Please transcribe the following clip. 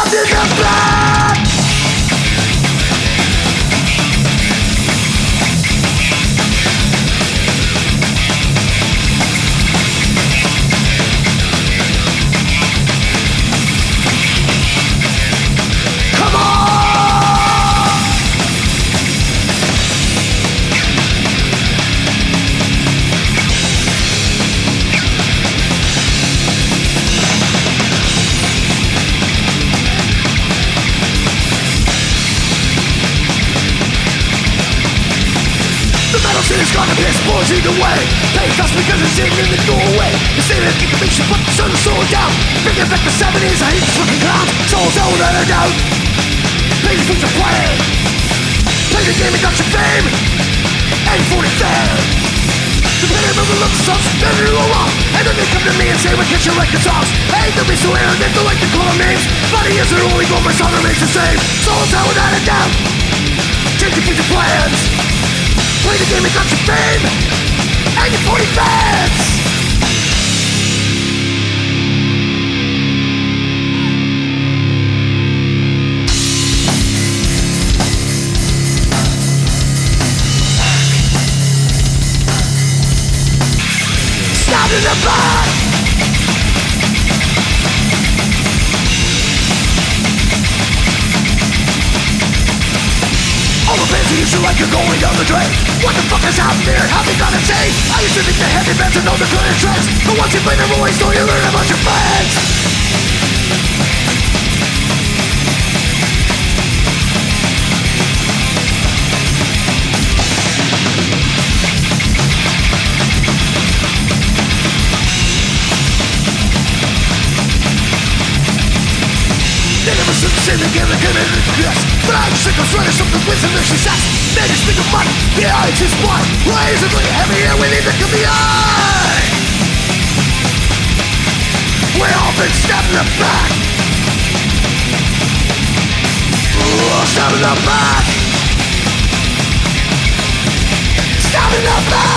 in the blood. Come on! The metal city's gonna be exposed either way. Take us because it's sitting in the doorway. The city that can make you put the sun soul down. Bringing back the 70s, I hate this fucking clown. Souls don't let her down. Play the future play. Play the game and got your fame. 840 fair. The better move the looks songs, better go wrong. And then they come to me and say, we'll get your record songs. I hate to be so arrogant, don't like to call them names. Funny is their only goal, my song remains the same. Souls out without a doubt. Change your future plans. Play the game and got your fame. And your 40 fans. Stabbed in the back. All the fans you used to like are going down the drain. What the fuck is out there? How they gonna say? I used to think the heavy bands would know the good and trends. But once you play the Rolling Stone, you learn about your friends. They never stood the same again, they came in and yes. But I'm sick of running something with some their success. They just think of money, the eyes is blind. Blazingly heavy and we need to come behind. We all been stabbed in the back. Stabbed in the back. Stabbed in the back.